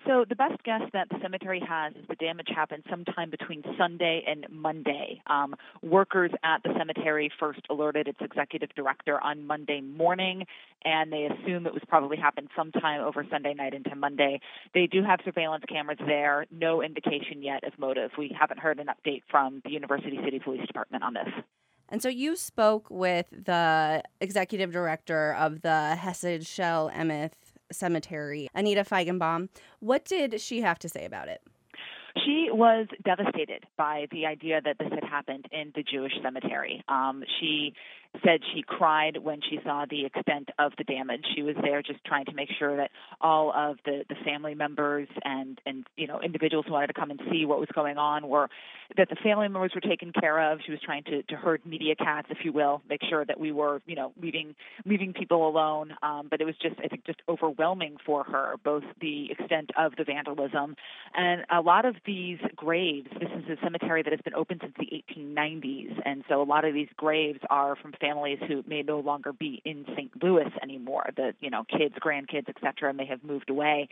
So the best guess that the cemetery has is the damage happened sometime between Sunday and Monday. Workers at the cemetery first alerted its executive director on Monday morning, and they assume it was probably happened sometime over Sunday night into Monday. They do have surveillance cameras there. No indication yet of motive. We haven't heard an update from the University City Police Department on this. And so you spoke with the executive director of the Hesed Shel Emeth Cemetery, Anita Feigenbaum. What did she have to say about it? She was devastated by the idea that this had happened in the Jewish cemetery. She said she cried when she saw the extent of the damage. She was there just trying to make sure that all of the family members and individuals who wanted to come and see what was going on that the family members were taken care of. She was trying to herd media cats, if you will, make sure that we were, leaving people alone. But it was just, I think, just overwhelming for her, both the extent of the vandalism and a lot of these graves. This is a cemetery that has been open since the 1890s, and so a lot of these graves are from families who may no longer be in St. Louis anymore. The kids, grandkids, etc. may have moved away,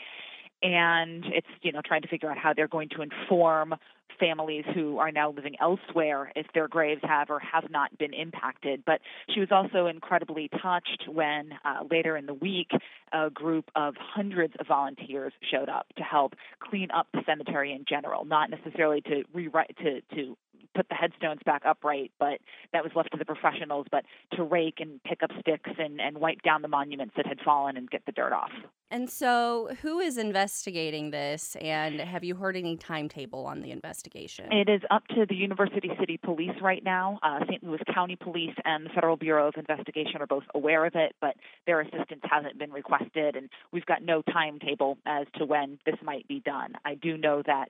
and it's trying to figure out how they're going to inform families who are now living elsewhere if their graves have or have not been impacted. But she was also incredibly touched when later in the week a group of hundreds of volunteers showed up to help clean up the cemetery in general, not necessarily to put the headstones back upright, but that was left to the professionals, but to rake and pick up sticks and wipe down the monuments that had fallen and get the dirt off. And so who is investigating this, and have you heard any timetable on the investigation? It is up to the University City Police right now. St. Louis County Police and the Federal Bureau of Investigation are both aware of it, but their assistance hasn't been requested, and we've got no timetable as to when this might be done. I do know that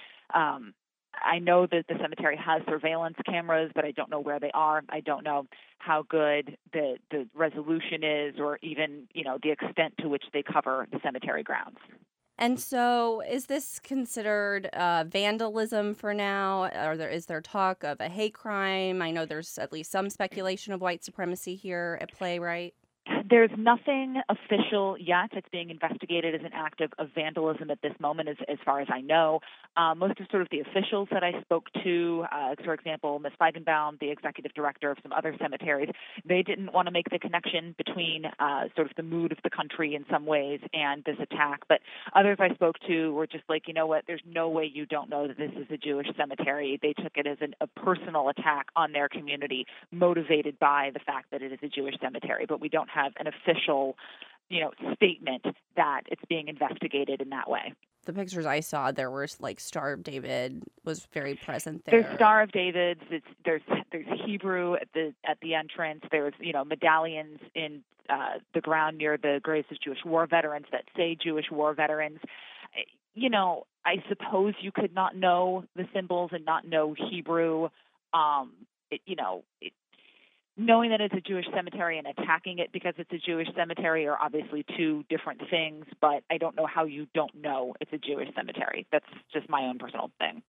I know that the cemetery has surveillance cameras, but I don't know where they are. I don't know how good the resolution is, or even, the extent to which they cover the cemetery grounds. And so is this considered vandalism for now? Is there talk of a hate crime? I know there's at least some speculation of white supremacy here at play, right? There's nothing official yet. It's being investigated as an act of vandalism at this moment, as far as I know. Most of sort of the officials that I spoke to, for example, Ms. Feigenbaum, the executive director of some other cemeteries, they didn't want to make the connection between sort of the mood of the country in some ways and this attack. But others I spoke to were just like, you know what, there's no way you don't know that this is a Jewish cemetery. They took it as a personal attack on their community, motivated by the fact that it is a Jewish cemetery. But we don't have an official, statement that it's being investigated in that way. The pictures I saw, there was like Star of David was very present there. There's Star of David. There's Hebrew at the entrance. There's medallions in the ground near the graves of Jewish war veterans that say Jewish war veterans. I suppose you could not know the symbols and not know Hebrew. Knowing that it's a Jewish cemetery and attacking it because it's a Jewish cemetery are obviously two different things, but I don't know how you don't know it's a Jewish cemetery. That's just my own personal thing.